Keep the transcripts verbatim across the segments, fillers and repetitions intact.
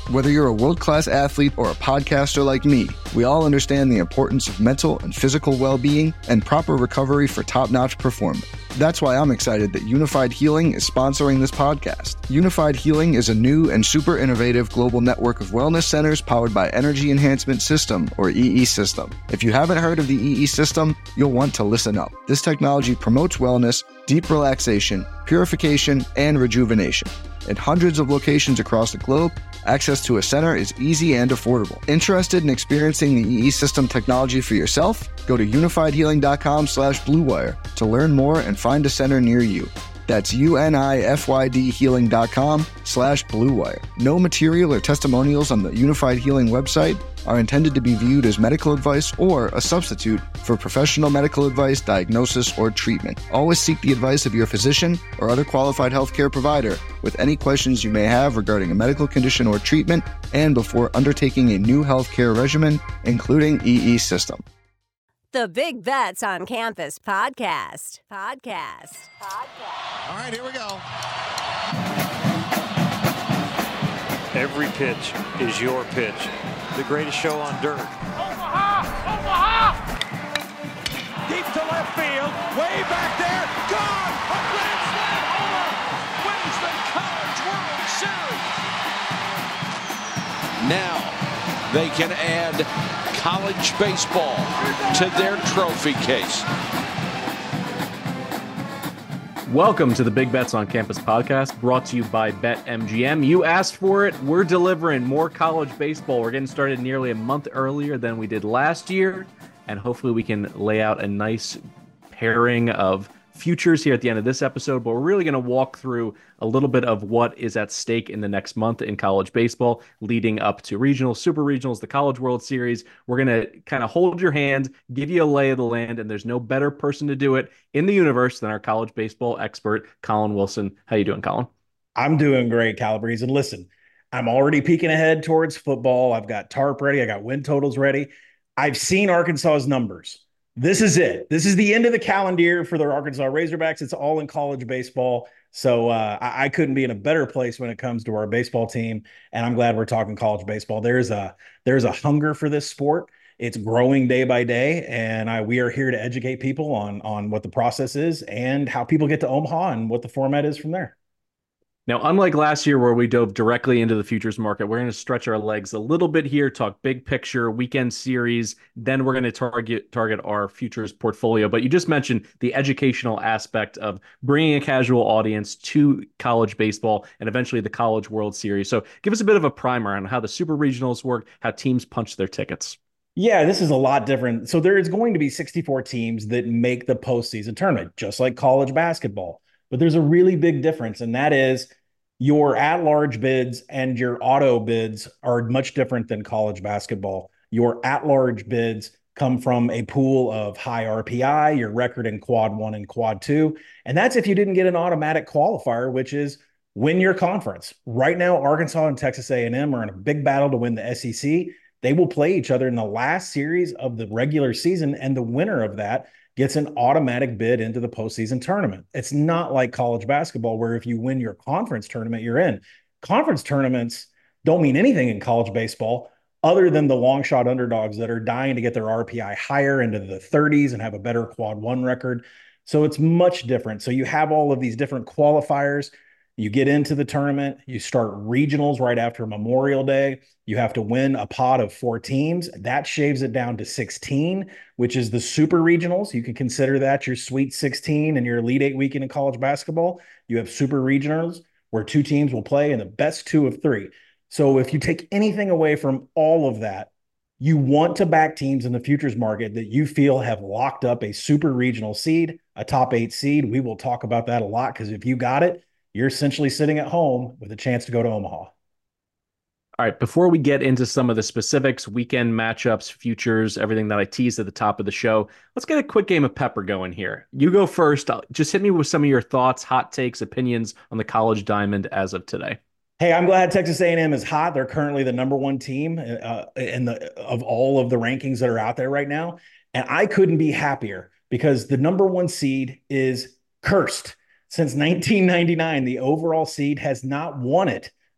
Whether you're a world-class athlete or a podcaster like me, we all understand the importance of mental and physical well-being and proper recovery for top-notch performance. That's why I'm excited that Unified Healing is sponsoring this podcast. Unified Healing is a new and super innovative global network of wellness centers powered by Energy Enhancement System, or E E System. If you haven't heard of the E E System, you'll want to listen up. This technology promotes wellness, deep relaxation, purification, and rejuvenation. In hundreds of locations across the globe, access to a center is easy and affordable. Interested in experiencing the E E System technology for yourself? Go to unifiedhealing.com slash bluewire to learn more and find a center near you. That's U-N-I-F-Y-D healing.com slash bluewire. No material or testimonials on the Unified Healing website are intended to be viewed as medical advice or a substitute for professional medical advice, diagnosis, or treatment. Always seek the advice of your physician or other qualified healthcare provider with any questions you may have regarding a medical condition or treatment and before undertaking a new healthcare regimen, including E E System. The Big Bets on Campus podcast. Podcast. Podcast. All right, here we go. Every pitch is your pitch. The greatest show on dirt. Omaha! Omaha! Deep to left field. Way back there. Gone! A grand slam homer! Wins the College World Series! Now they can add college baseball to their trophy case. Welcome to the Big Bets on Campus podcast, brought to you by BetMGM. You asked for it. We're delivering more college baseball. We're getting started nearly a month earlier than we did last year, and hopefully we can lay out a nice pairing of futures here at the end of this episode, but we're really going to walk through a little bit of what is at stake in the next month in college baseball, leading up to regionals, super regionals, the College World Series. We're going to kind of hold your hand, give you a lay of the land, and there's no better person to do it in the universe than our college baseball expert, Colin Wilson. How you doing, Colin? I'm doing great, Calabrese. And listen, I'm already peeking ahead towards football. I've got TARP ready. I got win totals ready. I've seen Arkansas's numbers. This is it. This is the end of the calendar year for the Arkansas Razorbacks. It's all in college baseball. So uh, I, I couldn't be in a better place when it comes to our baseball team. And I'm glad we're talking college baseball. There's a there's a hunger for this sport. It's growing day by day. And I, we are here to educate people on, on what the process is and how people get to Omaha and what the format is from there. Now, unlike last year where we dove directly into the futures market, we're going to stretch our legs a little bit here, talk big picture, weekend series, then we're going to target target our futures portfolio. But you just mentioned the educational aspect of bringing a casual audience to college baseball and eventually the College World Series. So give us a bit of a primer on how the super regionals work, how teams punch their tickets. Yeah, this is a lot different. So there is going to be sixty-four teams that make the postseason tournament, just like college basketball. But there's a really big difference, and that is your at-large bids and your auto bids are much different than college basketball. Your at-large bids come from a pool of high R P I, your record in quad one and quad two, and that's if you didn't get an automatic qualifier, which is win your conference. Right now, Arkansas and Texas A and M are in a big battle to win the S E C. They will play each other in the last series of the regular season, and the winner of that gets an automatic bid into the postseason tournament. It's not like college basketball where if you win your conference tournament, you're in. Conference tournaments don't mean anything in college baseball other than the long shot underdogs that are dying to get their R P I higher into the thirties and have a better quad one record. So it's much different. So you have all of these different qualifiers. You get into the tournament, you start regionals right after Memorial Day. You have to win a pot of four teams. That shaves it down to sixteen, which is the super regionals. You can consider that your Sweet sixteen and your Elite Eight weekend in college basketball. You have super regionals where two teams will play in the best two of three. So if you take anything away from all of that, you want to back teams in the futures market that you feel have locked up a super regional seed, a top eight seed. We will talk about that a lot because if you got it, you're essentially sitting at home with a chance to go to Omaha. All right, before we get into some of the specifics, weekend matchups, futures, everything that I teased at the top of the show, let's get a quick game of pepper going here. You go first. Just hit me with some of your thoughts, hot takes, opinions on the College Diamond as of today. Hey, I'm glad Texas A and M is hot. They're currently the number one team uh, in the of all of the rankings that are out there right now. And I couldn't be happier because the number one seed is cursed. Since nineteen ninety-nine, the overall seed has not won it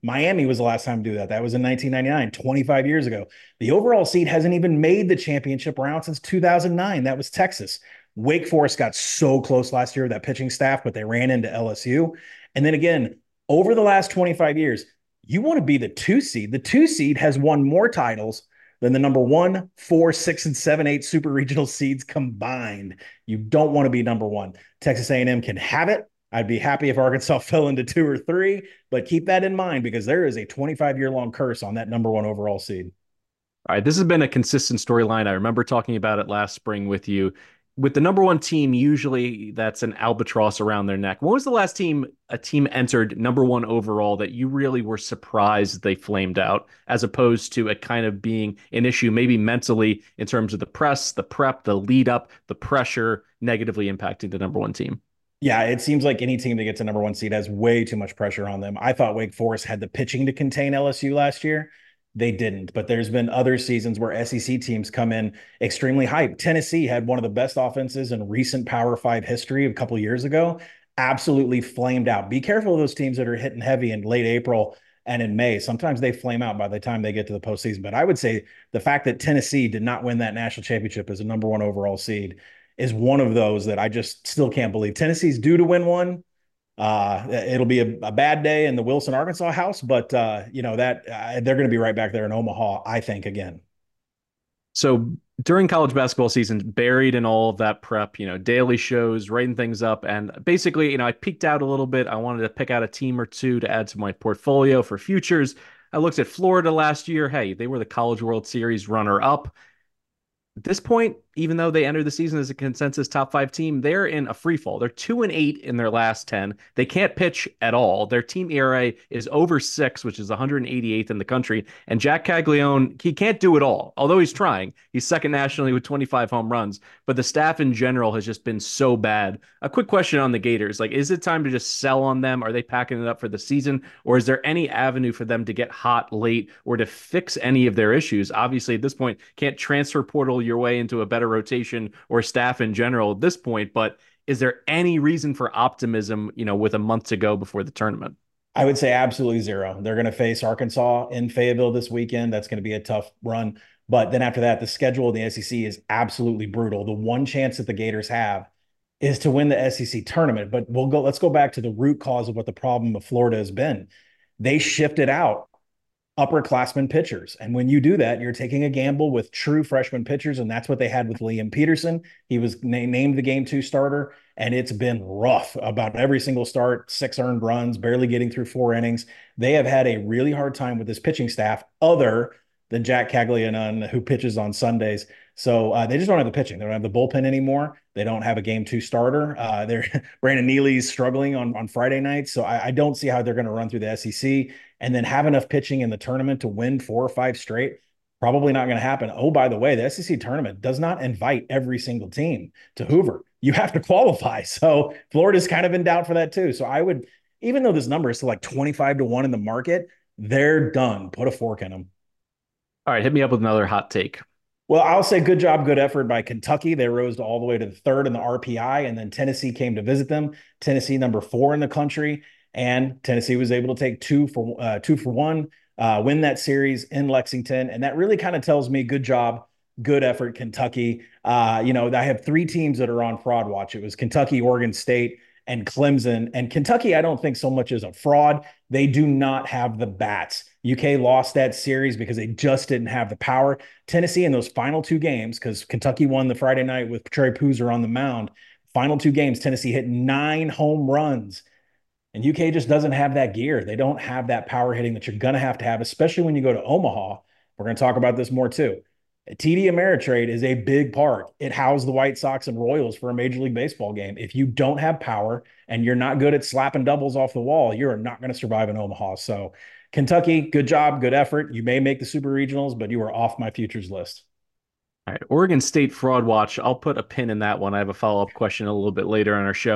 Miami was the last time to do that. That was in nineteen ninety-nine, twenty-five years ago. The overall seed hasn't even made the championship round since two thousand nine. That was Texas. Wake Forest got so close last year with that pitching staff, but they ran into L S U. And then again, over the last twenty-five years, you want to be the two seed. The two seed has won more titles than the number one, four, six, and seven, eight super regional seeds combined. You don't want to be number one. Texas A and M can have it. I'd be happy if Arkansas fell into two or three, but keep that in mind because there is a twenty-five year long curse on that number one overall seed. All right, this has been a consistent storyline. I remember talking about it last spring with you. With the number one team, usually that's an albatross around their neck. When was the last team a team entered number one overall that you really were surprised they flamed out, as opposed to it kind of being an issue maybe mentally in terms of the press, the prep, the lead up, the pressure negatively impacting the number one team? Yeah, it seems like any team that gets a number one seed has way too much pressure on them. I thought Wake Forest had the pitching to contain L S U last year. They didn't, but there's been other seasons where S E C teams come in extremely hyped. Tennessee had one of the best offenses in recent Power Five history a couple of years ago, absolutely flamed out. Be careful of those teams that are hitting heavy in late April and in May. Sometimes they flame out by the time they get to the postseason. But I would say the fact that Tennessee did not win that national championship as a number one overall seed is one of those that I just still can't believe. Tennessee's due to win one. Uh, it'll be a, a bad day in the Wilson, Arkansas house, but uh, you know that uh, they're going to be right back there in Omaha, I think, again. So during college basketball season, buried in all of that prep, you know, daily shows, writing things up, and basically, you know, I peeked out a little bit. I wanted to pick out a team or two to add to my portfolio for futures. I looked at Florida last year. Hey, they were the College World Series runner-up. At this point, even though they entered the season as a consensus top five team, they're in a free fall. They're two and eight in their last ten. They can't pitch at all. Their team E R A is over six, which is one hundred eighty-eighth in the country. And Jack Caglione, he can't do it all. Although he's trying, he's second nationally with twenty-five home runs. But the staff in general has just been so bad. A quick question on the Gators: like, is it time to just sell on them? Are they packing it up for the season, or is there any avenue for them to get hot late or to fix any of their issues? Obviously, at this point, can't transfer portal your way into a better rotation or staff in general at this point, but is there any reason for optimism, you know, with a month to go before the tournament? I would say absolutely zero. They're going to face Arkansas in Fayetteville this weekend. That's going to be a tough run. But then after that, the schedule of the S E C is absolutely brutal. The one chance that the Gators have is to win the S E C tournament. But we'll go, let's go back to the root cause of what the problem of Florida has been. They shifted out upperclassmen pitchers. And when you do that, you're taking a gamble with true freshman pitchers. And that's what they had with Liam Peterson. He was na- named the game two starter, and it's been rough about every single start, six earned runs, barely getting through four innings. They have had a really hard time with this pitching staff other than Jack Caglianone, who pitches on Sundays. So uh, they just don't have the pitching. They don't have the bullpen anymore. They don't have a game two starter. Uh, they're Brandon Neely's struggling on, on Friday nights. So I, I don't see how they're going to run through the S E C and then have enough pitching in the tournament to win four or five straight. Probably not going to happen. Oh, by the way, the S E C tournament does not invite every single team to Hoover. You have to qualify. So Florida's kind of in doubt for that too. So I would, even though this number is still like twenty-five to one in the market, they're done. Put a fork in them. All right, hit me up with another hot take. Well, I'll say good job, good effort by Kentucky. They rose all the way to the third in the R P I, and then Tennessee came to visit them. Tennessee, number four in the country, and Tennessee was able to take two for uh, two for one, uh, win that series in Lexington, and that really kind of tells me good job, good effort, Kentucky. Uh, you know, I have three teams that are on fraud watch. It was Kentucky, Oregon State, and Clemson. And Kentucky, I don't think so much is a fraud. They do not have the bats. U K lost that series because they just didn't have the power. Tennessee in those final two games, because Kentucky won the Friday night with Trey Poozer on the mound. Final two games, Tennessee hit nine home runs. And U K just doesn't have that gear. They don't have that power hitting that you're going to have to have, especially when you go to Omaha. We're going to talk about this more too. T D Ameritrade is a big part. It housed the White Sox and Royals for a Major League Baseball game. If you don't have power and you're not good at slapping doubles off the wall, you're not going to survive in Omaha. So Kentucky, good job, good effort. You may make the Super Regionals, but you are off my futures list. All right, Oregon State fraud watch. I'll put a pin in that one. I have a follow-up question a little bit later on our show.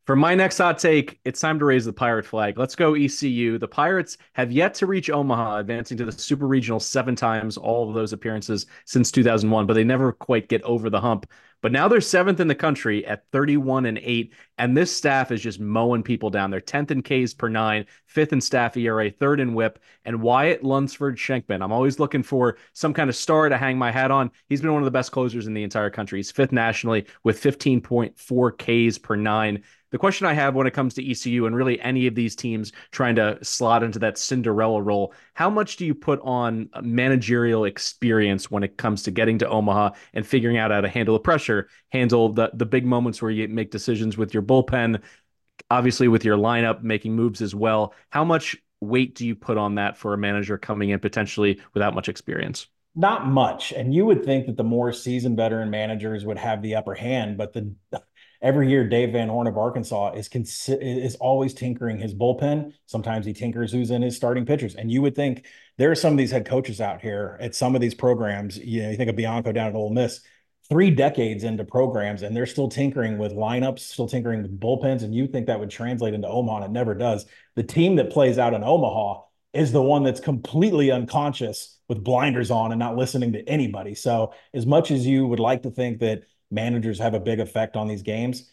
For my next hot take, it's time to raise the Pirate flag. Let's go E C U. The Pirates have yet to reach Omaha, advancing to the Super Regional seven times, all of those appearances since two thousand one, but they never quite get over the hump. But now they're seventh in the country at thirty-one and eight, and this staff is just mowing people down. They're tenth in Ks per nine, fifth in staff E R A, third in whip, and Wyatt Lunsford Schenkman. I'm always looking for some kind of star to hang my hat on. He's been one of the best closers in the entire country. He's fifth nationally with fifteen point four Ks per nine. The question I have when it comes to E C U and really any of these teams trying to slot into that Cinderella role, how much do you put on managerial experience when it comes to getting to Omaha and figuring out how to handle the pressure, handle the, the big moments where you make decisions with your bullpen, obviously with your lineup, making moves as well? How much weight do you put on that for a manager coming in potentially without much experience? Not much. And you would think that the more seasoned veteran managers would have the upper hand, but the every year Dave Van Horn of Arkansas is consi- is always tinkering his bullpen. Sometimes he tinkers who's in his starting pitchers. And you would think there are some of these head coaches out here at some of these programs. You know, you think of Bianco down at Ole Miss, three decades into programs, and they're still tinkering with lineups, still tinkering with bullpens. And you think that would translate into Omaha, and it never does. The team that plays out in Omaha is the one that's completely unconscious with blinders on and not listening to anybody. So as much as you would like to think that managers have a big effect on these games,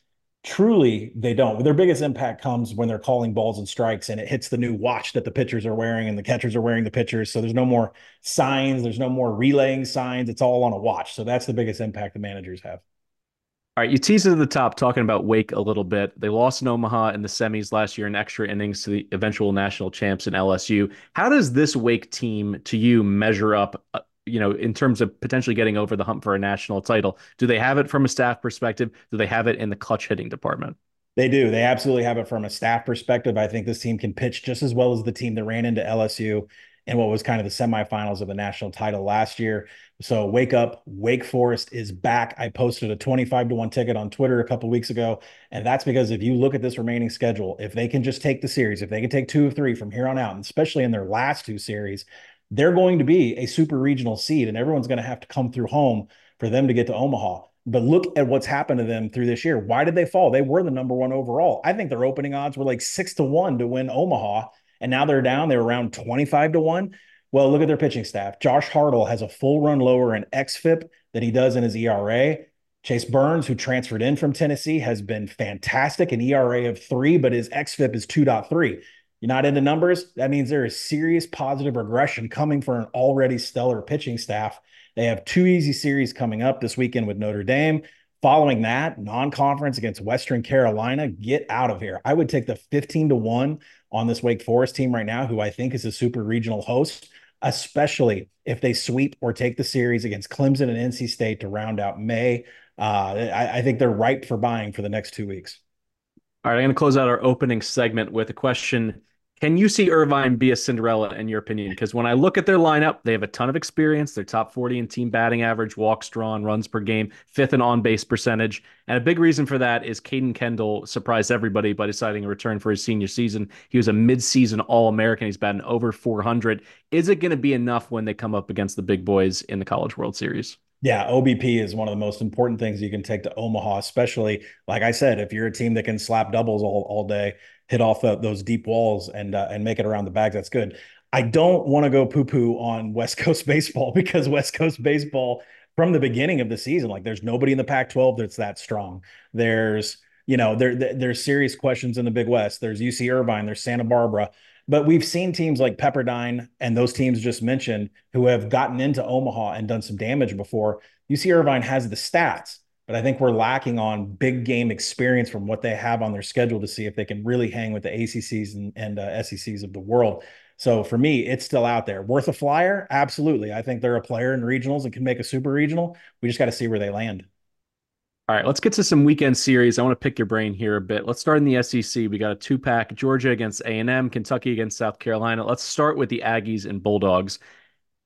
truly they don't. Their biggest impact comes when they're calling balls and strikes and it hits the new watch that the pitchers are wearing and the catchers are wearing the pitchers. So there's no more signs. There's no more relaying signs. It's all on a watch. So that's the biggest impact the managers have. All right, you teased it at the top talking about Wake a little bit. They lost in Omaha in the semis last year in extra innings to the eventual national champs in L S U. How does this Wake team to you measure up, uh, you know, in terms of potentially getting over the hump for a national title? Do they have it from a staff perspective? Do they have it in the clutch hitting department? They do. They absolutely have it from a staff perspective. I think this team can pitch just as well as the team that ran into L S U in what was kind of the semifinals of the national title last year. So wake up, Wake Forest is back. I posted a twenty-five to one ticket on Twitter a couple of weeks ago. And that's because if you look at this remaining schedule, if they can just take the series, if they can take two of three from here on out, and especially in their last two series, they're going to be a super regional seed and everyone's going to have to come through home for them to get to Omaha. But look at what's happened to them through this year. Why did they fall? They were the number one overall. I think their opening odds were like six to one to win Omaha. And now they're down. They're around twenty-five to one. Well, look at their pitching staff. Josh Hartle has a full run lower in X F I P than he does in his E R A. Chase Burns, who transferred in from Tennessee, has been fantastic, an E R A of three, but his X F I P is two point three. You're not into numbers? That means there is serious positive regression coming for an already stellar pitching staff. They have two easy series coming up this weekend with Notre Dame. Following that, non-conference against Western Carolina. Get out of here. I would take the fifteen to one on this Wake Forest team right now, who I think is a super regional host, especially if they sweep or take the series against Clemson and N C State to round out May. Uh, I, I think they're ripe for buying for the next two weeks. All right, I'm going to close out our opening segment with a question. Can you see Irvine be a Cinderella in your opinion? Because when I look at their lineup, they have a ton of experience. They're top forty in team batting average, walks drawn, runs per game, fifth in on-base percentage. And a big reason for that is Caden Kendall surprised everybody by deciding a return for his senior season. He was a mid-season All-American. He's batting over four hundred. Is it going to be enough when they come up against the big boys in the College World Series? Yeah, O B P is one of the most important things you can take to Omaha, especially, like I said, if you're a team that can slap doubles all, all day, hit off the, those deep walls and uh, and make it around the bags, that's good. I don't want to go poo-poo on West Coast baseball because West Coast baseball, from the beginning of the season, like there's nobody in the Pac twelve that's that strong. There's, you know, there, there's serious questions in the Big West. There's U C Irvine, there's Santa Barbara. But we've seen teams like Pepperdine and those teams just mentioned who have gotten into Omaha and done some damage before. U C Irvine has the stats, but I think we're lacking on big game experience from what they have on their schedule to see if they can really hang with the A C Cs and, and uh, S E Cs of the world. So for me, it's still out there. Worth a flyer? Absolutely. I think they're a player in regionals and can make a super regional. We just got to see where they land. All right, let's get to some weekend series. I want to pick your brain here a bit. Let's start in the S E C. We got a two-pack, Georgia against A and M, Kentucky against South Carolina. Let's start with the Aggies and Bulldogs.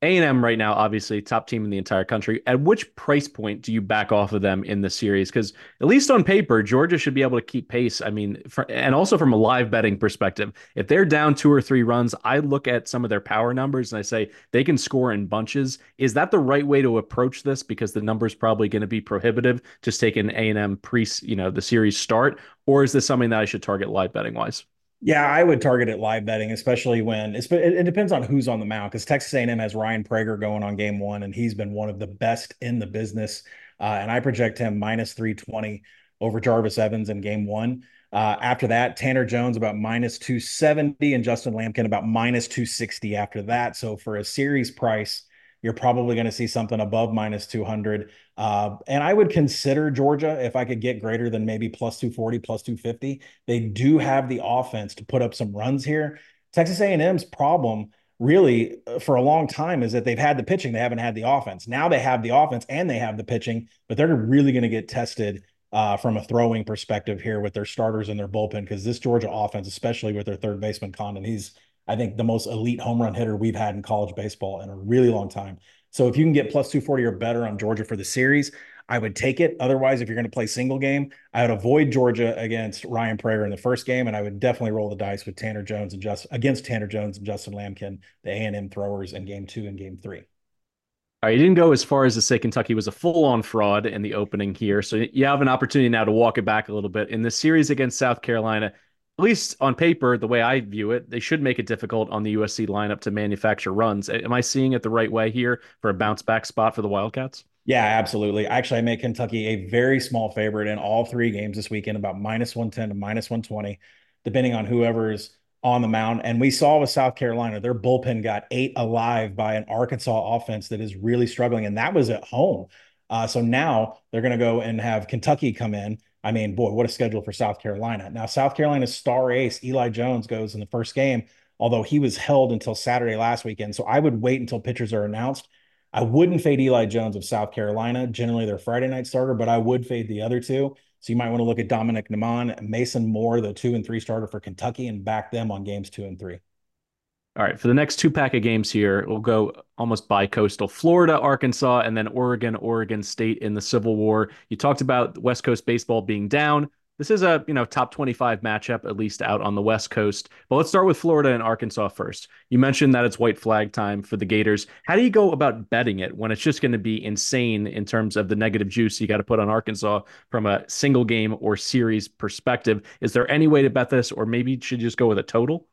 A and M right now, obviously top team in the entire country. At which price point do you back off of them in the series? Because at least on paper, Georgia should be able to keep pace. I mean, for, and also from a live betting perspective, if they're down two or three runs, I look at some of their power numbers and I say they can score in bunches. Is that the right way to approach this? Because the number's probably going to be prohibitive, just taking A and M pre, you know, the series start, or is this something that I should target live betting wise? Yeah, I would target it live betting, especially when it's, it, it depends on who's on the mound, because Texas A and M has Ryan Prager going on game one, and he's been one of the best in the business. Uh, and I project him minus three twenty over Jarvis Evans in game one. Uh, after that, Tanner Jones about minus two seventy and Justin Lampkin about minus two sixty after that. So for a series price, you're probably going to see something above minus two hundred. Uh, and I would consider Georgia if I could get greater than maybe plus two forty, plus two fifty. They do have the offense to put up some runs here. Texas A and M's problem really for a long time is that they've had the pitching. They haven't had the offense. Now they have the offense and they have the pitching, but they're really going to get tested uh, from a throwing perspective here with their starters and their bullpen, because this Georgia offense, especially with their third baseman Condon, he's, I think, the most elite home run hitter we've had in college baseball in a really long time. So if you can get plus two forty or better on Georgia for the series, I would take it. Otherwise, if you're going to play single game, I would avoid Georgia against Ryan Prager in the first game, and I would definitely roll the dice with Tanner Jones and just against Tanner Jones and Justin Lampkin, the A and M throwers, in game two and game three. All right, you didn't go as far as to say Kentucky was a full-on fraud in the opening here, so you have an opportunity now to walk it back a little bit. In this series against South Carolina, at least on paper, the way I view it, they should make it difficult on the U S C lineup to manufacture runs. Am I seeing it the right way here for a bounce-back spot for the Wildcats? Yeah, absolutely. Actually, I make Kentucky a very small favorite in all three games this weekend, about minus one ten to minus one twenty, depending on whoever's on the mound. And we saw with South Carolina, their bullpen got ate alive by an Arkansas offense that is really struggling, and that was at home. Uh, so now they're going to go and have Kentucky come in. I mean, boy, what a schedule for South Carolina. Now, South Carolina's star ace, Eli Jones, goes in the first game, although he was held until Saturday last weekend. So I would wait until pitchers are announced. I wouldn't fade Eli Jones of South Carolina. Generally, they're Friday night starter, but I would fade the other two. So you might want to look at Dominic Naman, Mason Moore, the two and three starter for Kentucky, and back them on games two and three. All right, for the next two pack of games here, we'll go almost bi-coastal. Florida, Arkansas, and then Oregon, Oregon State in the Civil War. You talked about West Coast baseball being down. This is a, you know, top twenty-five matchup, at least out on the West Coast. But let's start with Florida and Arkansas first. You mentioned that it's white flag time for the Gators. How do you go about betting it when it's just going to be insane in terms of the negative juice you got to put on Arkansas from a single game or series perspective? Is there any way to bet this, or maybe you should just go with a total?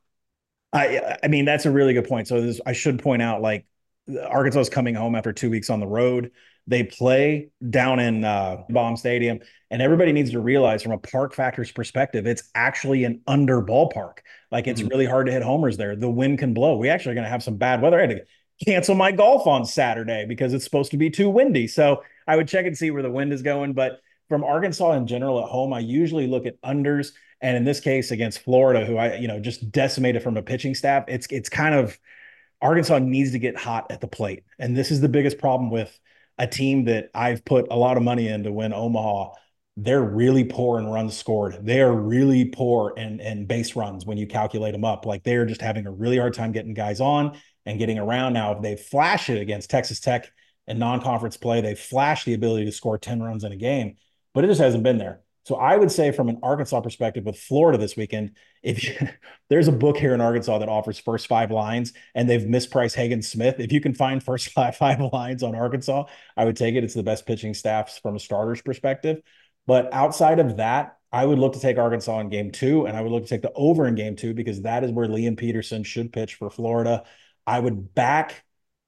I I mean, that's a really good point. So this, I should point out, like, Arkansas is coming home after two weeks on the road. They play down in uh, Baum Stadium, and everybody needs to realize from a park factors perspective, it's actually an under ballpark. Like, it's mm-hmm. really hard to hit homers there. The wind can blow. We actually are going to have some bad weather. I had to cancel my golf on Saturday because it's supposed to be too windy. So I would check and see where the wind is going. But from Arkansas in general at home, I usually look at unders. And in this case, against Florida, who I, you know, just decimated from a pitching staff, it's it's kind of Arkansas needs to get hot at the plate. And this is the biggest problem with a team that I've put a lot of money in to win Omaha. They're really poor in runs scored. They are really poor in, in base runs when you calculate them up. Like, they're just having a really hard time getting guys on and getting around. Now, if they flash it against Texas Tech in non-conference play, they flash the ability to score ten runs in a game, but it just hasn't been there. So I would say from an Arkansas perspective with Florida this weekend, if you, there's a book here in Arkansas that offers first five lines, and they've mispriced Hagen Smith. If you can find first five, five lines on Arkansas, I would take it. It's the best pitching staffs from a starter's perspective. But outside of that, I would look to take Arkansas in game two, and I would look to take the over in game two, because that is where Liam Peterson should pitch for Florida. I would back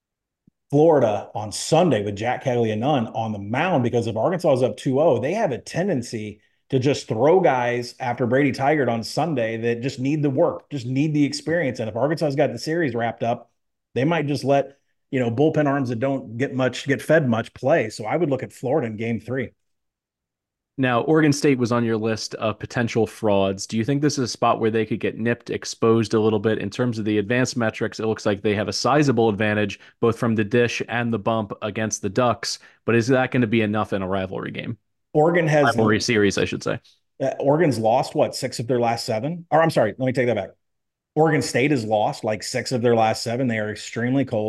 Florida on Sunday with Jack Caglianone on the mound, because if Arkansas is up two oh, they have a tendency to just throw guys after Brady Tigert on Sunday that just need the work, just need the experience. And if Arkansas's got the series wrapped up, they might just let, you know, bullpen arms that don't get much, get fed much play. So I would look at Florida in game three. Now, Oregon State was on your list of potential frauds. Do you think this is a spot where they could get nipped, exposed a little bit? In terms of the advanced metrics, it looks like they have a sizable advantage, both from the dish and the bump against the Ducks. But is that going to be enough in a rivalry game? Oregon has rivalry series, I should say. Uh, Oregon's lost, what, six of their last seven? Or I'm sorry, let me take that back. Oregon State has lost like six of their last seven. They are extremely cold.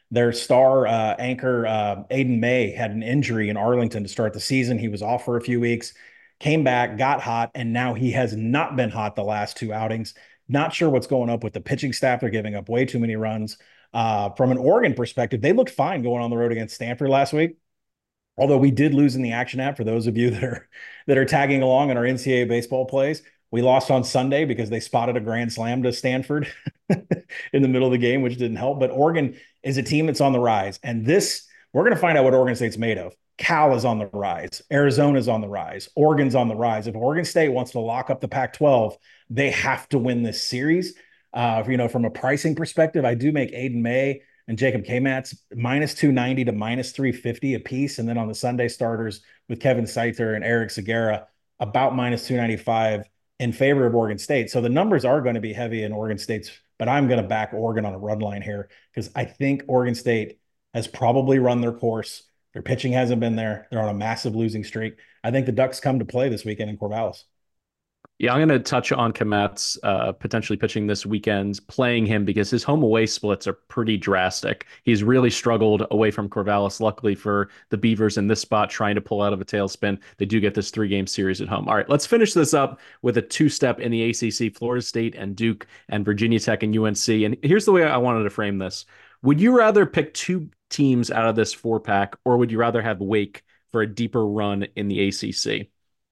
Their star uh, anchor, uh, Aiden May, had an injury in Arlington to start the season. He was off for a few weeks, came back, got hot, and now he has not been hot the last two outings. Not sure what's going up with the pitching staff. They're giving up way too many runs. Uh, from an Oregon perspective, they looked fine going on the road against Stanford last week. Although we did lose in the Action app, for those of you that are that are tagging along in our N C double A baseball plays. We lost on Sunday because they spotted a grand slam to Stanford in the middle of the game, which didn't help. But Oregon is a team that's on the rise. And this, we're going to find out what Oregon State's made of. Cal is on the rise. Arizona's on the rise. Oregon's on the rise. If Oregon State wants to lock up the Pac twelve, they have to win this series. Uh, you know, from a pricing perspective, I do make Aiden May and Jacob K-Mats minus two ninety to minus three fifty a piece. And then on the Sunday starters with Kevin Seither and Eric Segura, about minus two ninety-five in favor of Oregon State. So the numbers are going to be heavy in Oregon State's, but I'm going to back Oregon on a run line here because I think Oregon State has probably run their course. Their pitching hasn't been there. They're on a massive losing streak. I think the Ducks come to play this weekend in Corvallis. Yeah, I'm going to touch on Kmetz uh, potentially pitching this weekend, playing him because his home away splits are pretty drastic. He's really struggled away from Corvallis. Luckily for the Beavers in this spot, trying to pull out of a tailspin, they do get this three-game series at home. All right, let's finish this up with a two-step in the A C C, Florida State and Duke and Virginia Tech and U N C. And here's the way I wanted to frame this. Would you rather pick two teams out of this four-pack, or would you rather have Wake for a deeper run in the A C C?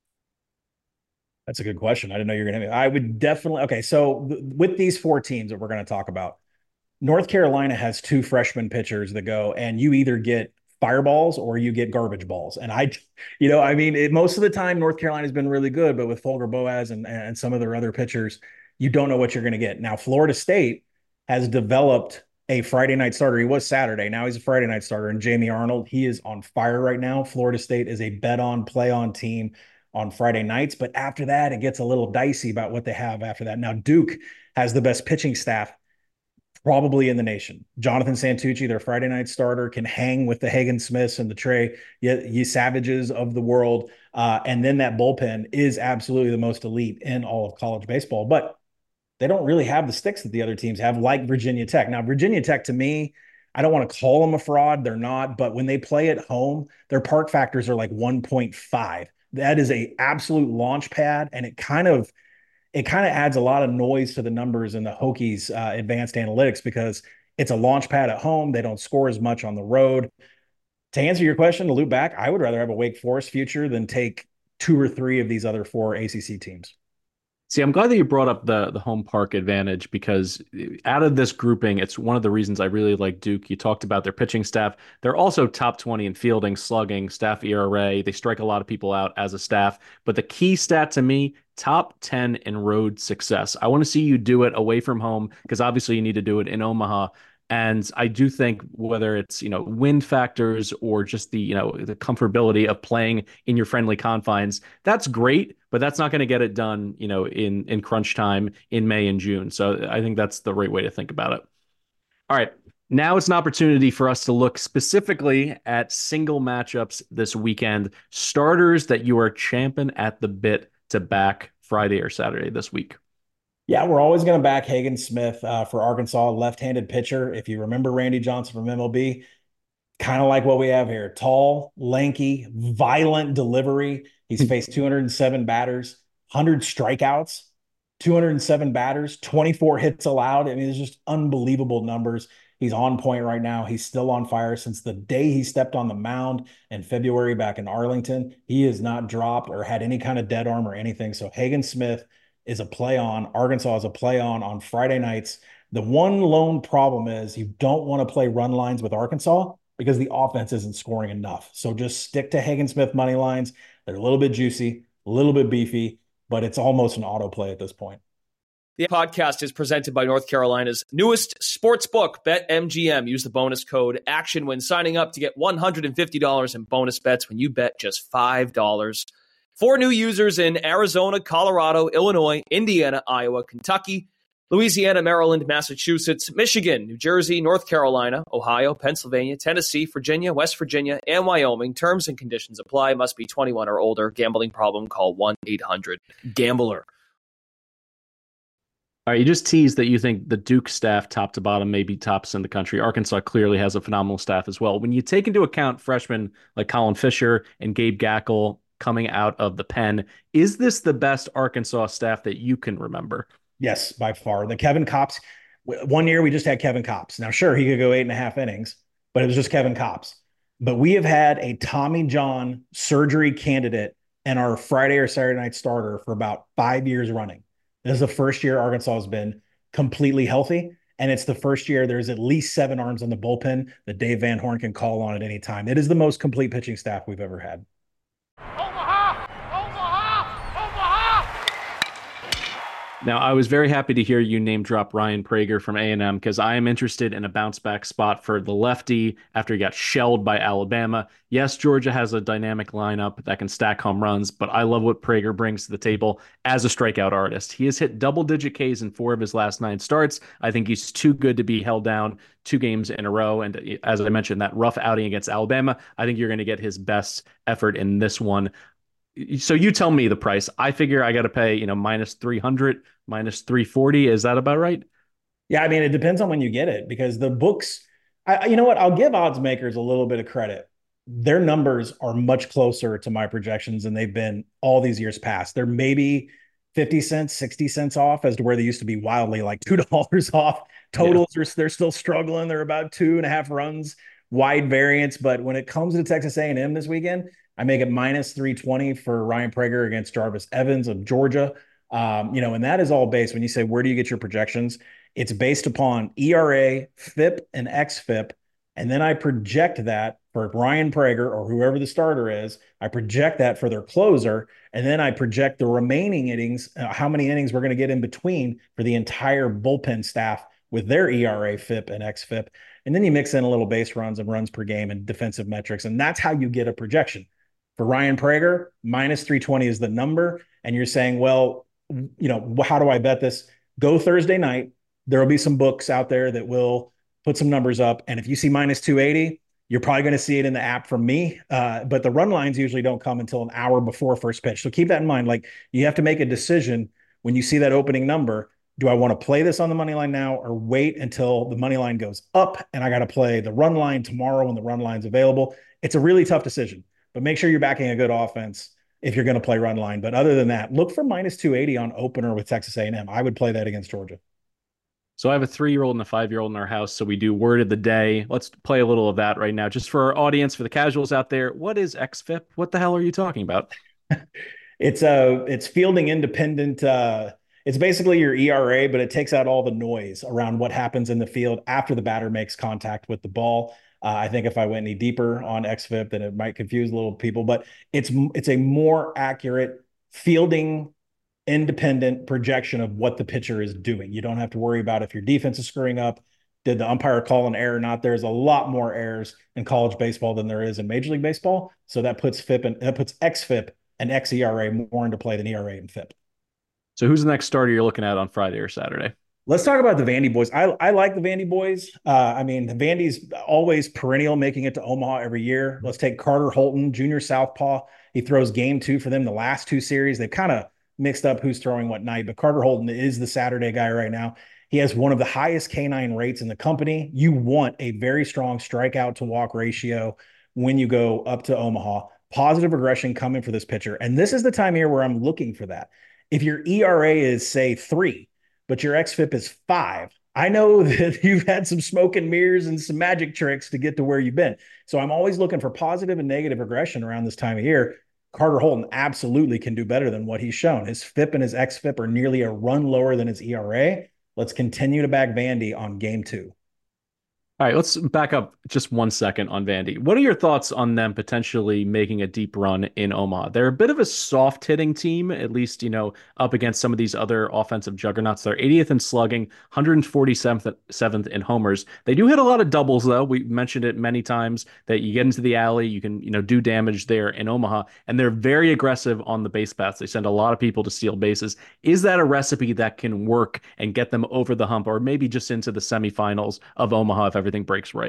That's a good question. I didn't know you were going to. I would definitely. Okay, so th- with these four teams that we're going to talk about, North Carolina has two freshman pitchers that go, and you either get fireballs or you get garbage balls. And I, you know, I mean, it, most of the time North Carolina has been really good, but with Folger Boaz and and some of their other pitchers, you don't know what you're going to get. Now, Florida State has developed a Friday night starter. He was Saturday. Now he's a Friday night starter. And Jamie Arnold, he is on fire right now. Florida State is a bet on, play on team on Friday nights. But after that, it gets a little dicey about what they have after that. Now, Duke has the best pitching staff probably in the nation. Jonathan Santucci, their Friday night starter, can hang with the Hagen Smiths and the Trey Ye Savages of the world. Uh, and then that bullpen is absolutely the most elite in all of college baseball. But they don't really have the sticks that the other teams have, like Virginia Tech. Now, Virginia Tech, to me, I don't want to call them a fraud. They're not. But when they play at home, their park factors are like one point five. That is a absolute launch pad, and it kind of it kind of adds a lot of noise to the numbers in the Hokies uh, advanced analytics because it's a launch pad at home. They don't score as much on the road. To answer your question, to loop back, I would rather have a Wake Forest future than take two or three of these other four A C C teams. See, I'm glad that you brought up the the home park advantage because out of this grouping, it's one of the reasons I really like Duke. You talked about their pitching staff. They're also top twenty in fielding, slugging, staff E R A. They strike a lot of people out as a staff. But the key stat to me, top ten in road success. I want to see you do it away from home because obviously you need to do it in Omaha. And I do think whether it's, you know, wind factors or just the, you know, the comfortability of playing in your friendly confines, that's great, but that's not going to get it done, you know, in, in crunch time in May and June. So I think that's the right way to think about it. All right. Now it's an opportunity for us to look specifically at single matchups this weekend, starters that you are champing at the bit to back Friday or Saturday this week. Yeah, we're always going to back Hagen Smith uh, for Arkansas, left-handed pitcher. If you remember Randy Johnson from M L B, kind of like what we have here. Tall, lanky, violent delivery. He's faced two hundred seven batters, one hundred strikeouts, two hundred seven batters, twenty-four hits allowed. I mean, it's just unbelievable numbers. He's on point right now. He's still on fire since the day he stepped on the mound in February back in Arlington. He has not dropped or had any kind of dead arm or anything. So Hagen Smith is a play on. Arkansas is a play on on Friday nights. The one lone problem is you don't want to play run lines with Arkansas because the offense isn't scoring enough. So just stick to Hagen Smith money lines. They're a little bit juicy, a little bit beefy, but it's almost an auto play at this point. The podcast is presented by North Carolina's newest sports book, BetMGM. Use the bonus code ACTION when signing up to get one hundred fifty dollars in bonus bets when you bet just five dollars. For new users in Arizona, Colorado, Illinois, Indiana, Iowa, Kentucky, Louisiana, Maryland, Massachusetts, Michigan, New Jersey, North Carolina, Ohio, Pennsylvania, Tennessee, Virginia, West Virginia, and Wyoming. Terms and conditions apply. Must be twenty-one or older. Gambling problem? Call one eight hundred gambler. All right, you just teased that you think the Duke staff, top to bottom, may be tops in the country. Arkansas clearly has a phenomenal staff as well. When you take into account freshmen like Colin Fisher and Gabe Gackle coming out of the pen, is this the best Arkansas staff that you can remember? Yes, by far. The Kevin Kopps, one year we just had Kevin Kopps. Now, sure, he could go eight and a half innings, but it was just Kevin Kopps. But we have had a Tommy John surgery candidate and our Friday or Saturday night starter for about five years running. This is the first year Arkansas has been completely healthy, and it's the first year there's at least seven arms on the bullpen that Dave Van Horn can call on at any time. It is the most complete pitching staff we've ever had. Now, I was very happy to hear you name drop Ryan Prager from A and M because I am interested in a bounce back spot for the lefty after he got shelled by Alabama. Yes, Georgia has a dynamic lineup that can stack home runs, but I love what Prager brings to the table as a strikeout artist. He has hit double-digit Ks in four of his last nine starts. I think he's too good to be held down two games in a row. And as I mentioned, that rough outing against Alabama, I think you're going to get his best effort in this one. So you tell me the price. I figure I got to pay, you know, minus three hundred, minus three forty. Is that about right? Yeah, I mean, it depends on when you get it because the books, I, you know what? I'll give odds makers a little bit of credit. Their numbers are much closer to my projections than they've been all these years past. They're maybe fifty cents, sixty cents off as to where they used to be wildly like two dollars off. Totals yeah. are, they're still struggling. They're about two and a half runs, wide variance. But when it comes to Texas A and M this weekend, I make it minus three twenty for Ryan Prager against Jarvis Evans of Georgia. Um, you know, and that is all based when you say, where do you get your projections? It's based upon E R A, F I P, and X F I P. And then I project that for Ryan Prager or whoever the starter is. I project that for their closer. And then I project the remaining innings, uh, how many innings we're going to get in between for the entire bullpen staff with their E R A, F I P, and X F I P. And then you mix in a little base runs and runs per game and defensive metrics. And that's how you get a projection. For Ryan Prager, minus three twenty is the number. And you're saying, well, you know, how do I bet this? Go Thursday night. There will be some books out there that will put some numbers up. And if you see minus two eighty, you're probably going to see it in the app from me. Uh, but the run lines usually don't come until an hour before first pitch. So keep that in mind. Like, you have to make a decision when you see that opening number. Do I want to play this on the money line now or wait until the money line goes up and I got to play the run line tomorrow when the run line's available? It's a really tough decision. But make sure you're backing a good offense if you're going to play run line. But other than that, look for minus two eighty on opener with Texas A and M. I would play that against Georgia. So I have a three-year-old and a five-year-old in our house, so we do word of the day. Let's play a little of that right now. Just for our audience, for the casuals out there, what is X F I P? What the hell are you talking about? it's a it's fielding independent. Uh, it's basically your E R A, but it takes out all the noise around what happens in the field after the batter makes contact with the ball. Uh, I think if I went any deeper on X F I P, then it might confuse little people, but it's it's a more accurate fielding independent projection of what the pitcher is doing. You don't have to worry about if your defense is screwing up. Did the umpire call an error or not? There's a lot more errors in college baseball than there is in Major League Baseball. So that puts F I P and that puts X F I P and X E R A more into play than E R A and F I P. So who's the next starter you're looking at on Friday or Saturday? Let's talk about the Vandy boys. I, I like the Vandy boys. Uh, I mean, the Vandy's always perennial, making it to Omaha every year. Let's take Carter Holton, junior southpaw. He throws game two for them the last two series. They've kind of mixed up who's throwing what night, but Carter Holton is the Saturday guy right now. He has one of the highest K nine rates in the company. You want a very strong strikeout to walk ratio when you go up to Omaha. Positive regression coming for this pitcher. And this is the time here where I'm looking for that. If your E R A is, say, three, but your X F I P is five, I know that you've had some smoke and mirrors and some magic tricks to get to where you've been. So I'm always looking for positive and negative regression around this time of year. Carter Holton absolutely can do better than what he's shown. His F I P and his X F I P are nearly a run lower than his E R A. Let's continue to back Vandy on game two. All right, let's back up just one second on Vandy. What are your thoughts on them potentially making a deep run in Omaha? They're a bit of a soft hitting team, at least, you know, up against some of these other offensive juggernauts. They're eightieth in slugging, one hundred forty-seventh in homers. They do hit a lot of doubles, though. We mentioned it many times that you get into the alley, you can, you know, do damage there in Omaha, and they're very aggressive on the base paths. They send a lot of people to steal bases. Is that a recipe that can work and get them over the hump, or maybe just into the semifinals of Omaha if everything breaks right?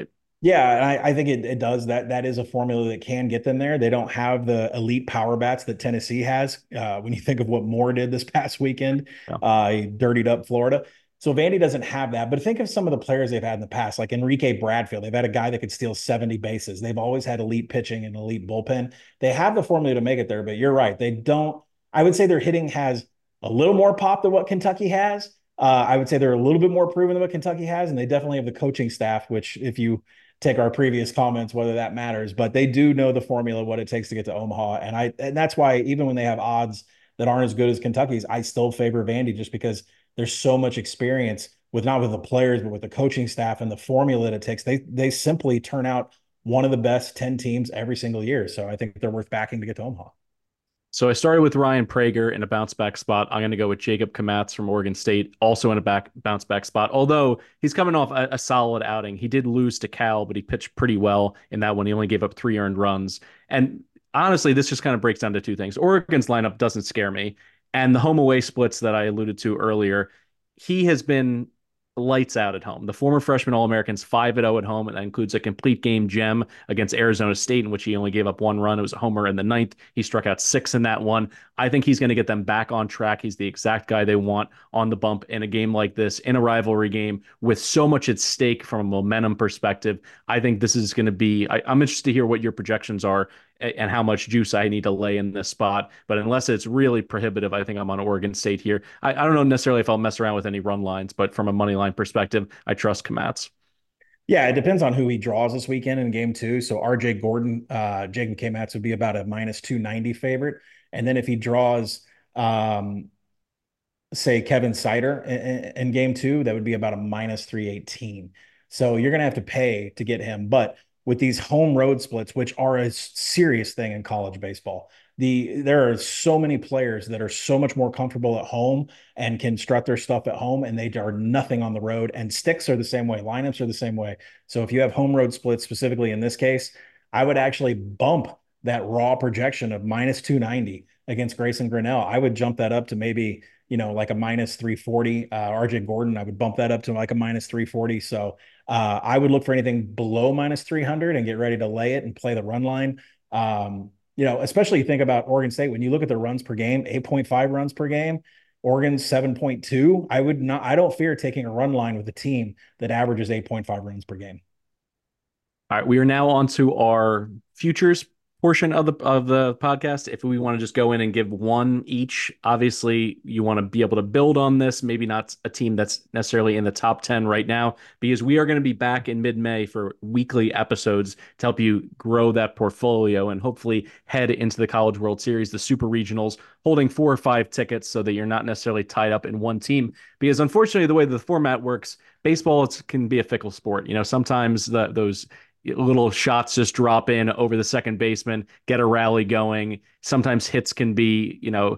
Yeah, and I, I think it, it does. That that is a formula that can get them there. They don't have the elite power bats that Tennessee has. Uh, when you think of what Moore did this past weekend, Yeah. uh, he dirtied up Florida. So Vandy doesn't have that. But think of some of the players they've had in the past, like Enrique Bradfield. They've had a guy that could steal seventy bases. They've always had elite pitching and elite bullpen. They have the formula to make it there, but you're right. They don't. I would say their hitting has a little more pop than what Kentucky has. Uh, I would say they're a little bit more proven than what Kentucky has, and they definitely have the coaching staff, which if you take our previous comments, whether that matters, but they do know the formula, what it takes to get to Omaha. And I, and that's why even when they have odds that aren't as good as Kentucky's, I still favor Vandy just because there's so much experience with not with the players, but with the coaching staff and the formula that it takes. They, they simply turn out one of the best ten teams every single year. So I think they're worth backing to get to Omaha. So I started with Ryan Prager in a bounce back spot. I'm going to go with Jacob Kamatz from Oregon State, also in a back bounce back spot. Although he's coming off a, a solid outing. He did lose to Cal, but he pitched pretty well in that one. He only gave up three earned runs. And honestly, this just kind of breaks down to two things. Oregon's lineup doesn't scare me. And the home away splits that I alluded to earlier, he has been lights out at home. The former freshman All-American's five and oh at home, and that includes a complete game gem against Arizona State, in which he only gave up one run. It was a homer in the ninth. He struck out six in that one. I think he's going to get them back on track. He's the exact guy they want on the bump in a game like this, in a rivalry game with so much at stake from a momentum perspective. I think this is going to be, I, I'm interested to hear what your projections are and how much juice I need to lay in this spot. But unless it's really prohibitive, I think I'm on Oregon State here. I, I don't know necessarily if I'll mess around with any run lines, but from a money line perspective, I trust Kamatz. Yeah, it depends on who he draws this weekend in game two. So R J Gordon, uh, Jacob Kamatz would be about a minus two ninety favorite. And then if he draws, um, say, Kevin Sider in, in game two, that would be about a minus three eighteen. So you're going to have to pay to get him. But with these home road splits, which are a serious thing in college baseball, the there are so many players that are so much more comfortable at home and can strut their stuff at home, and they are nothing on the road. And sticks are the same way. Lineups are the same way. So if you have home road splits, specifically in this case, I would actually bump that raw projection of minus two ninety against Grayson Grinnell. I would jump that up to maybe, you know, like a minus three forty. Uh, R J Gordon, I would bump that up to like a minus three forty. So uh, I would look for anything below minus three hundred and get ready to lay it and play the run line. Um, you know, especially you think about Oregon State, when you look at the runs per game, eight point five runs per game, Oregon seven point two. I would not, I don't fear taking a run line with a team that averages eight point five runs per game. All right, we are now on to our futures portion of the of the podcast. If we want to just go in and give one each, obviously you want to be able to build on this. Maybe not a team that's necessarily in the top ten right now, because we are going to be back in mid-May for weekly episodes to help you grow that portfolio and hopefully head into the College World Series, the Super Regionals, holding four or five tickets so that you're not necessarily tied up in one team. Because unfortunately, the way the format works, baseball it's, can be a fickle sport. You know, sometimes the, those little shots just drop in over the second baseman, get a rally going. Sometimes hits can be, you know,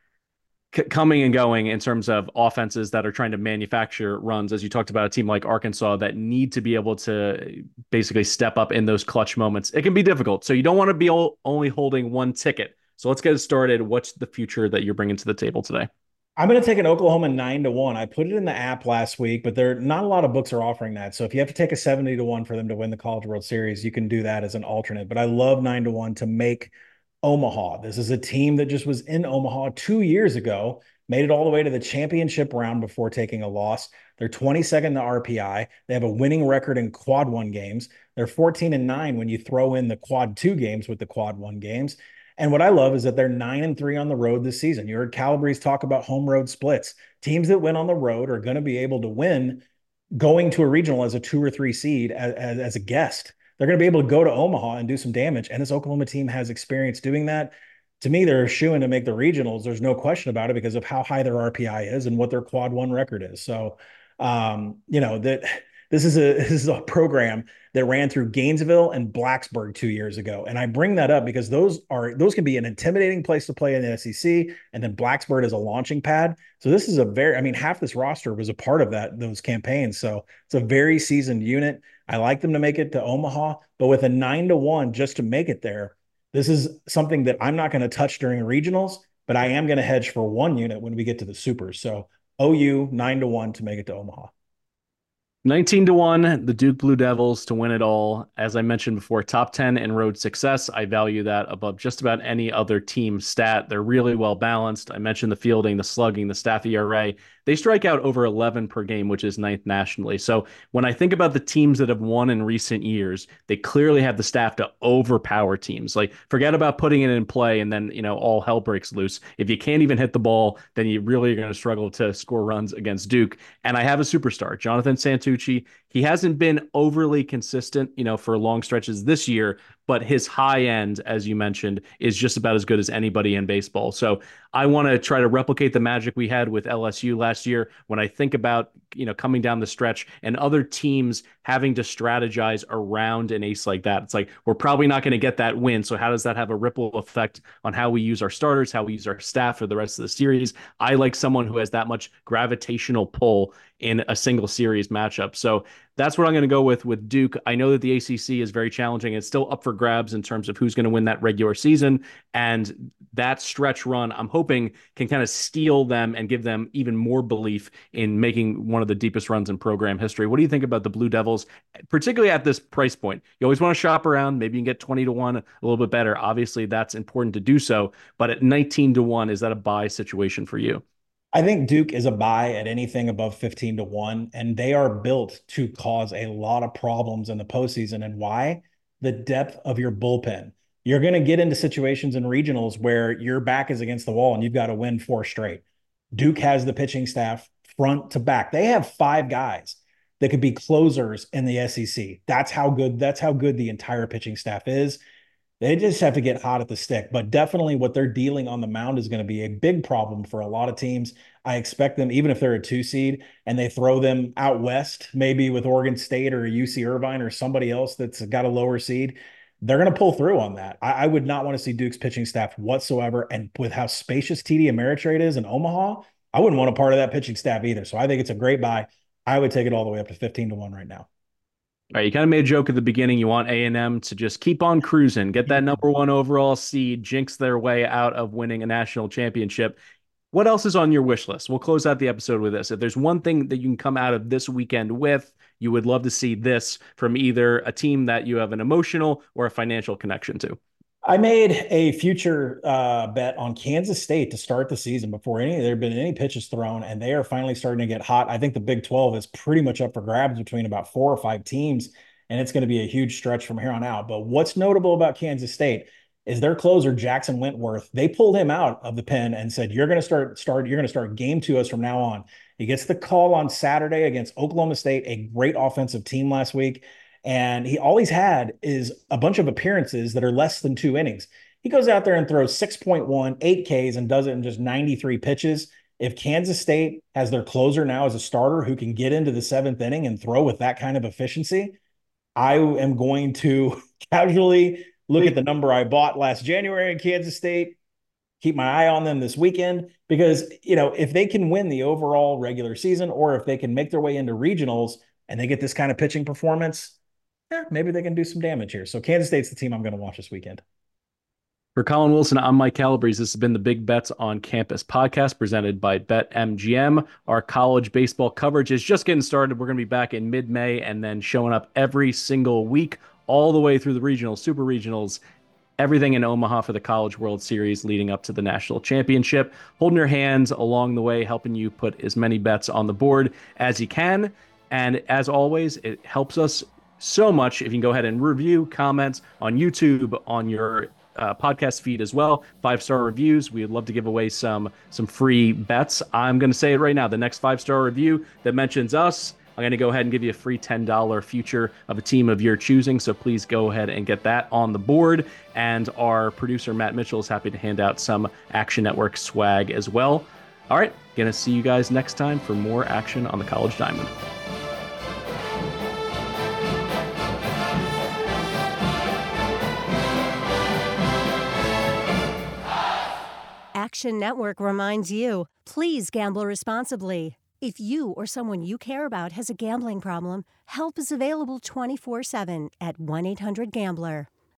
c- coming and going in terms of offenses that are trying to manufacture runs. As you talked about, a team like Arkansas that need to be able to basically step up in those clutch moments. It can be difficult. So you don't want to be all, only holding one ticket. So let's get it started. What's the future that you're bringing to the table today? I'm going to take an Oklahoma nine to one. I put it in the app last week, but there not a lot of books are offering that. So if you have to take a seventy to one for them to win the College World Series, you can do that as an alternate. But I love nine to one to make Omaha. This is a team that just was in Omaha two years ago, made it all the way to the championship round before taking a loss. They're twenty-second in the R P I. They have a winning record in quad one games. They're fourteen and nine when you throw in the quad two games with the quad one games. And what I love is that they're nine and three on the road this season. You heard Calabrese talk about home road splits. Teams that win on the road are going to be able to win going to a regional as a two or three seed as, as, as a guest. They're going to be able to go to Omaha and do some damage. And this Oklahoma team has experience doing that. To me, they're shooing to make the regionals. There's no question about it because of how high their R P I is and what their quad one record is. So, um, you know, that this is a this is a program that ran through Gainesville and Blacksburg two years ago. And I bring that up because those are those can be an intimidating place to play in the S E C, and then Blacksburg is a launching pad. So this is a very, I mean, half this roster was a part of that those campaigns. So it's a very seasoned unit. I like them to make it to Omaha, but with a nine to one just to make it there, this is something that I'm not going to touch during regionals, but I am going to hedge for one unit when we get to the supers. So O U nine to one to make it to Omaha. nineteen to one, the Duke Blue Devils to win it all. As I mentioned before, top ten in road success. I value that above just about any other team stat. They're really well balanced. I mentioned the fielding, the slugging, the staff E R A. They strike out over eleven per game, which is ninth nationally. So when I think about the teams that have won in recent years, they clearly have the staff to overpower teams. Like, forget about putting it in play and then, you know, all hell breaks loose. If you can't even hit the ball, then you really are going to struggle to score runs against Duke. And I have a superstar, Jonathan Santucci. He hasn't been overly consistent, you know, for long stretches this year, but his high end, as you mentioned, is just about as good as anybody in baseball. So I want to try to replicate the magic we had with L S U last year. When I think about, you know, coming down the stretch and other teams having to strategize around an ace like that, it's like, we're probably not going to get that win. So how does that have a ripple effect on how we use our starters, how we use our staff for the rest of the series? I like someone who has that much gravitational pull in a single series matchup. So that's what I'm going to go with with Duke. I know that the A C C is very challenging. It's still up for grabs in terms of who's going to win that regular season. And that stretch run, I'm hoping, can kind of steal them and give them even more belief in making one of the deepest runs in program history. What do you think about the Blue Devils, particularly at this price point? You always want to shop around. Maybe you can get twenty to one, a little bit better. Obviously, that's important to do so. But at nineteen to one, is that a buy situation for you? I think Duke is a buy at anything above fifteen to one, and they are built to cause a lot of problems in the postseason. And why? The depth of your bullpen. You're going to get into situations in regionals where your back is against the wall and you've got to win four straight. Duke has the pitching staff front to back. They have five guys that could be closers in the S E C. That's how good, that's how good the entire pitching staff is. They just have to get hot at the stick, but definitely what they're dealing on the mound is going to be a big problem for a lot of teams. I expect them, even if they're a two seed and they throw them out west, maybe with Oregon State or U C Irvine or somebody else that's got a lower seed, they're going to pull through on that. I, I would not want to see Duke's pitching staff whatsoever. And with how spacious T D Ameritrade is in Omaha, I wouldn't want a part of that pitching staff either. So I think it's a great buy. I would take it all the way up to fifteen to one right now. All right, you kind of made a joke at the beginning. You want A and M to just keep on cruising, get that number one overall seed, jinx their way out of winning a national championship. What else is on your wish list? We'll close out the episode with this. If there's one thing that you can come out of this weekend with, you would love to see this from either a team that you have an emotional or a financial connection to. I made a future uh, bet on Kansas State to start the season before any there have been any pitches thrown, and they are finally starting to get hot. I think the Big twelve is pretty much up for grabs between about four or five teams, and it's going to be a huge stretch from here on out. But what's notable about Kansas State is their closer, Jackson Wentworth. They pulled him out of the pen and said, "You're going to start start. You're going to start game to us from now on." He gets the call on Saturday against Oklahoma State, a great offensive team last week. And he all he's had is a bunch of appearances that are less than two innings. He goes out there and throws six point one, eight Ks, and does it in just ninety-three pitches. If Kansas State has their closer now as a starter who can get into the seventh inning and throw with that kind of efficiency, I am going to casually look at the number I bought last January in Kansas State, keep my eye on them this weekend, because, you know, if they can win the overall regular season or if they can make their way into regionals and they get this kind of pitching performance, yeah, maybe they can do some damage here. So Kansas State's the team I'm going to watch this weekend. For Colin Wilson, I'm Mike Calabrese. This has been the Big Bets on Campus podcast presented by BetMGM. Our college baseball coverage is just getting started. We're going to be back in mid-May and then showing up every single week all the way through the regionals, super regionals, everything in Omaha for the College World Series leading up to the national championship. Holding your hands along the way, helping you put as many bets on the board as you can. And as always, it helps us so much if you can go ahead and review, comments on YouTube, on your uh, podcast feed as well. Five-star reviews. We would love to give away some some free bets. I'm going to say it right now. The next five-star review that mentions us, I'm going to go ahead and give you a free ten dollars future of a team of your choosing. So please go ahead and get that on the board. And our producer, Matt Mitchell, is happy to hand out some Action Network swag as well. All right. Going to see you guys next time for more action on the College Diamond. Action Network reminds you, please gamble responsibly. If you or someone you care about has a gambling problem, help is available twenty-four seven at one eight hundred gambler.